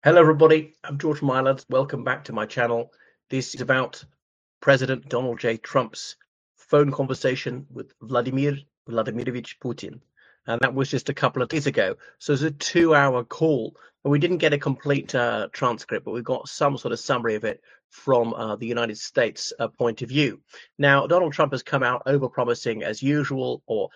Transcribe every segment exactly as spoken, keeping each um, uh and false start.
Hello, everybody. I'm George Myland. Welcome back to my channel. This is about President Donald J. Trump's phone conversation with Vladimir Vladimirovich Putin. And that was just a couple of days ago. So it's a two hour call. And we didn't get a complete uh, transcript, but we got some sort of summary of it from uh, the United States uh, point of view. Now, Donald Trump has come out overpromising as usual or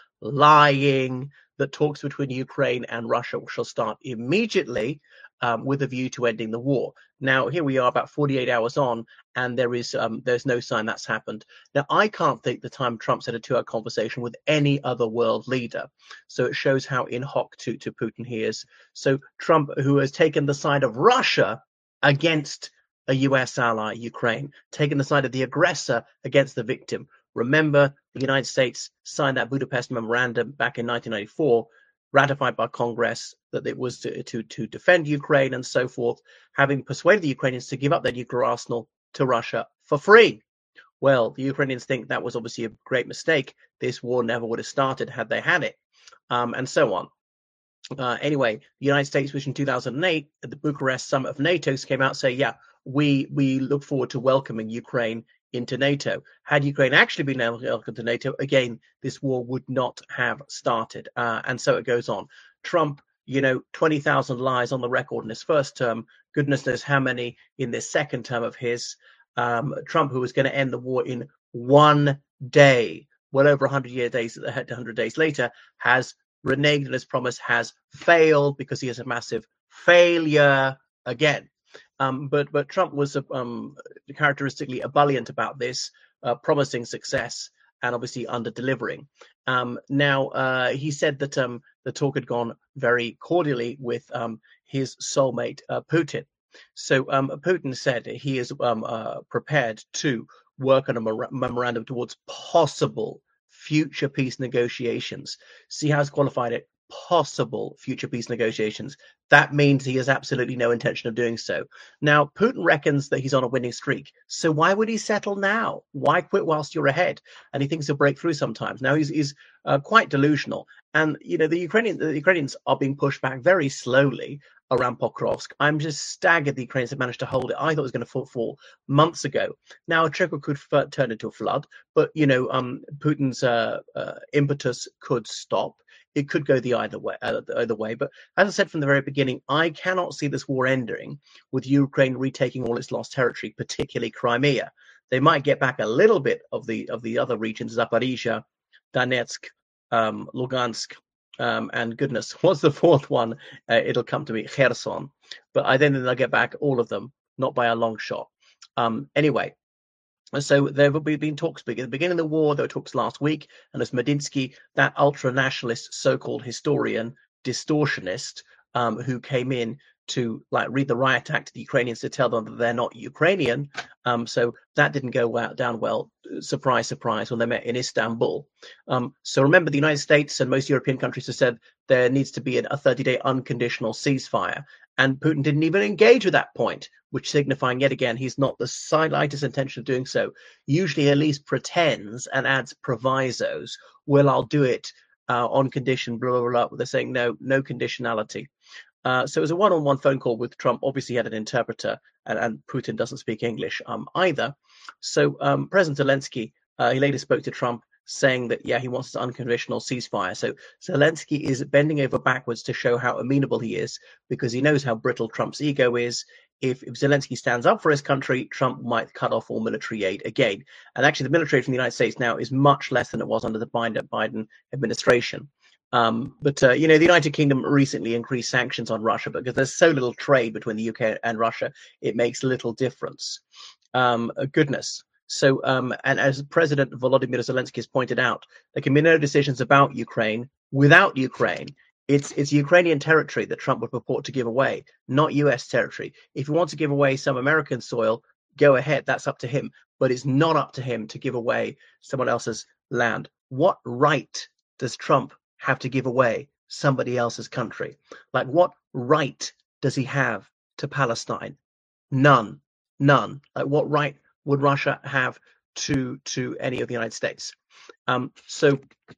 lying that talks between Ukraine and Russia shall start immediately. Um, with a view to ending the war. Now, here we are about forty-eight hours on, and there is um, there's no sign that's happened. Now, I can't think the time Trump's had a two-hour conversation with any other world leader. So it shows how in hoc to, to Putin he is. So Trump, who has taken the side of Russia against a U S ally, Ukraine, taken the side of the aggressor against the victim. Remember, the United States signed that Budapest Memorandum back in nineteen ninety-four, ratified by Congress, that it was to, to, to defend Ukraine and so forth, having persuaded the Ukrainians to give up their nuclear arsenal to Russia for free. Well, the Ukrainians think that was obviously a great mistake. This war never would have started had they had it, um, and so on. Uh, anyway, the United States, which in two thousand eight, at the Bucharest summit of NATO, came out and say, yeah, we, we look forward to welcoming Ukraine into NATO. Had Ukraine actually been welcomed to NATO, again, this war would not have started. Uh, and so it goes on. Trump, you know, twenty thousand lies on the record in his first term. Goodness knows how many in this second term of his. Um, Trump, who was going to end the war in one day, well over one hundred year days, one hundred days later, has reneged on his promise, has failed because he is a massive failure again. Um, but but Trump was um, characteristically ebullient about this, uh, promising success and obviously under delivering. Um, now uh, he said that um, the talk had gone very cordially with um, his soulmate uh, Putin. So um, Putin said he is um, uh, prepared to work on a mer- memorandum towards possible future peace negotiations. See how he's qualified it? Possible future peace negotiations. That means he has absolutely no intention of doing so. Now, Putin reckons that he's on a winning streak. So why would he settle now? Why quit whilst you're ahead? And he thinks he'll break through sometimes. Now, he's, he's uh, quite delusional. And, you know, the Ukrainian, the Ukrainians are being pushed back very slowly around Pokrovsk. I'm just staggered the Ukrainians have managed to hold it. I thought it was going to fall, fall months ago. Now, a trickle could f- turn into a flood, but, you know, um, Putin's uh, uh, impetus could stop. It could go the either way, uh, the other way. But as I said from the very beginning, I cannot see this war ending with Ukraine retaking all its lost territory, particularly Crimea. They might get back a little bit of the of the other regions, Zaporizhia, Donetsk, um, Lugansk, um, and goodness, what's the fourth one? Uh, it'll come to me, Kherson. But I don't think they'll get back all of them, not by a long shot. Um, anyway. So there have been talks at the beginning of the war. There were talks last week, and as Medinsky, that ultra-nationalist so-called historian, distortionist, um, who came in to like read the riot act to the Ukrainians to tell them that they're not Ukrainian. Um, so that didn't go well, down well. Surprise, surprise, when they met in Istanbul. Um, so remember, the United States and most European countries have said there needs to be a thirty-day unconditional ceasefire. And Putin didn't even engage with that point, which signifying yet again he's not the slightest intention of doing so. Usually he at least pretends and adds provisos. Well, I'll do it uh, on condition, blah, blah, blah. They're saying no, no conditionality. Uh, so it was a one-on-one phone call with Trump. Obviously, he had an interpreter, and, and Putin doesn't speak English um, either. So um, President Zelensky, uh, he later spoke to Trump, saying that, yeah, he wants an unconditional ceasefire. So Zelensky is bending over backwards to show how amenable he is, because he knows how brittle Trump's ego is. If, if Zelensky stands up for his country, Trump might cut off all military aid again. And actually, the military aid from the United States now is much less than it was under the Biden administration. Um, but, uh, you know, the United Kingdom recently increased sanctions on Russia because there's so little trade between the U K and Russia, it makes little difference. Um, goodness. So, um, and as President Volodymyr Zelensky has pointed out, there can be no decisions about Ukraine without Ukraine. It's it's Ukrainian territory that Trump would purport to give away, not U S territory. If he wants to give away some American soil, go ahead. That's up to him. But it's not up to him to give away someone else's land. What right does Trump have to give away somebody else's country? Like, what right does he have to Palestine? None. None. Like, what right would Russia have to to any of the United States? Um, so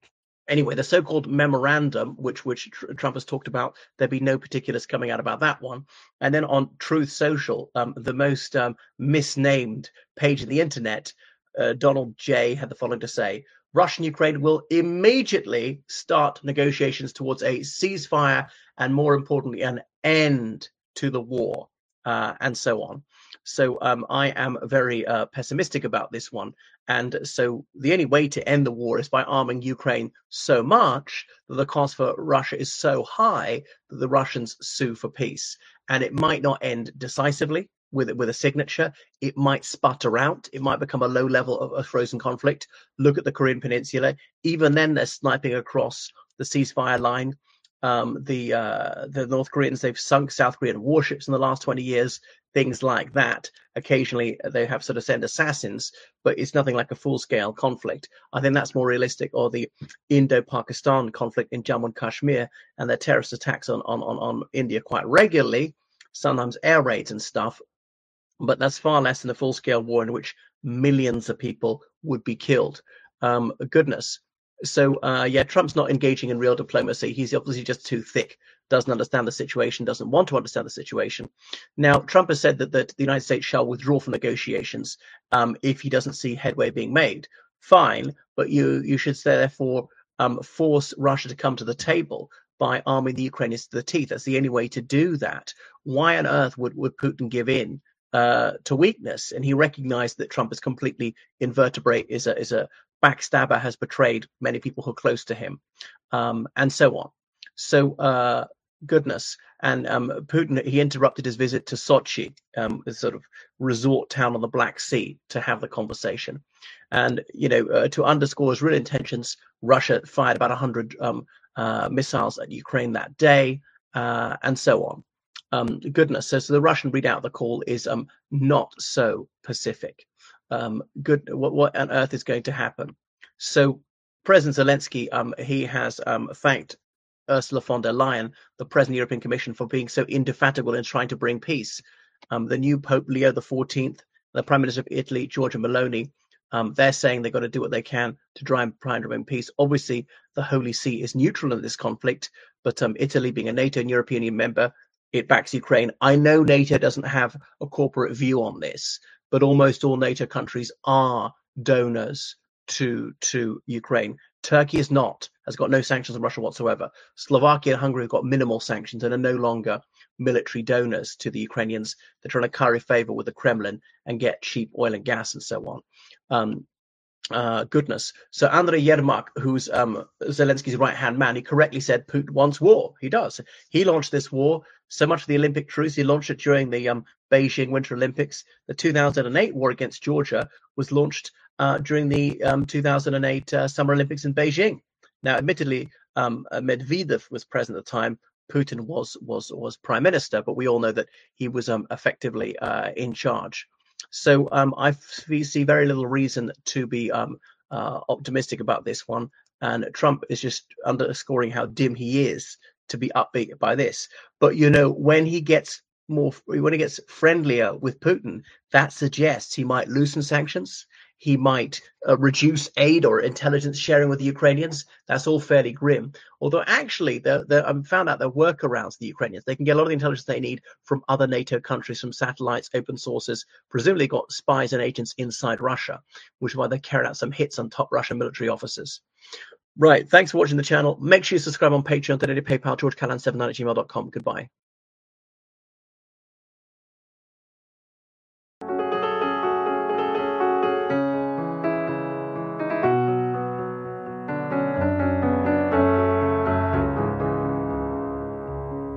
Anyway, the so-called memorandum, which which Trump has talked about, there'd be no particulars coming out about that one. And then on Truth Social, um, the most um, misnamed page of the internet, uh, Donald J. had the following to say: Russia and Ukraine will immediately start negotiations towards a ceasefire and, more importantly, an end to the war, uh, and so on. So um, I am very uh, pessimistic about this one. And so the only way to end the war is by arming Ukraine so much that the cost for Russia is so high that the Russians sue for peace. And it might not end decisively with, with a signature. It might sputter out. It might become a low level of a frozen conflict. Look at the Korean Peninsula. Even then, they're sniping across the ceasefire line. Um, the uh, the North Koreans, they've sunk South Korean warships in the last twenty years, things like that. Occasionally they have sort of sent assassins, but it's nothing like a full-scale conflict. I think that's more realistic. Or the Indo-Pakistan conflict in Jammu and Kashmir, and their terrorist attacks on, on, on, on India quite regularly, sometimes air raids and stuff. But that's far less than a full-scale war in which millions of people would be killed. Um, goodness. So, uh, yeah, Trump's not engaging in real diplomacy. He's obviously just too thick, doesn't understand the situation, doesn't want to understand the situation. Now, Trump has said that, that the United States shall withdraw from negotiations um, if he doesn't see headway being made. Fine, but you, you should therefore um, force Russia to come to the table by arming the Ukrainians to the teeth. That's the only way to do that. Why on earth would, would Putin give in uh, to weakness? And he recognized that Trump is completely invertebrate, is a, is a backstabber, has betrayed many people who are close to him, um, and so on. So, uh, goodness. And um, Putin, he interrupted his visit to Sochi, um, a sort of resort town on the Black Sea, to have the conversation. And, you know, uh, to underscore his real intentions, Russia fired about one hundred um, uh, missiles at Ukraine that day, uh, and so on. Um, goodness. So, so the Russian readout of the call is um, not so pacific. Um, good. What, what on earth is going to happen? So President Zelensky, um, he has um, thanked Ursula von der Leyen, the President of the European Commission, for being so indefatigable in trying to bring peace. Um, the new Pope Leo the fourteenth, the Prime Minister of Italy, Giorgia Meloni, um, they're saying they've got to do what they can to try and, try and bring peace. Obviously, the Holy See is neutral in this conflict, but um, Italy, being a NATO and European Union member, it backs Ukraine. I know NATO doesn't have a corporate view on this, but almost all NATO countries are donors to to Ukraine. Turkey is not, has got no sanctions on Russia whatsoever. Slovakia and Hungary have got minimal sanctions and are no longer military donors to the Ukrainians. They're trying to curry favor with the Kremlin and get cheap oil and gas and so on. Um, uh, goodness. So Andrei Yermak, who's um, Zelensky's right-hand man, he correctly said Putin wants war. He does. He launched this war. So much for the Olympic truce. He launched it during the um, Beijing Winter Olympics. The two thousand eight war against Georgia was launched uh, during the um, two thousand eight uh, Summer Olympics in Beijing. Now, admittedly, um, Medvedev was present at the time. Putin was was was prime minister, but we all know that he was um, effectively uh, in charge. So um, I see very little reason to be um, uh, optimistic about this one. And Trump is just underscoring how dim he is to be upbeat by this. But, you know, when he gets more, when he gets friendlier with Putin, that suggests he might loosen sanctions. He might uh, reduce aid or intelligence sharing with the Ukrainians. That's all fairly grim. Although actually, I found out there are workarounds for the Ukrainians. They can get a lot of the intelligence they need from other NATO countries, from satellites, open sources, presumably got spies and agents inside Russia, which is why they carried out some hits on top Russian military officers. Right. Thanks for watching the channel. Make sure you subscribe on Patreon, donate to PayPal, george callan seven nine at gmail dot com. Goodbye.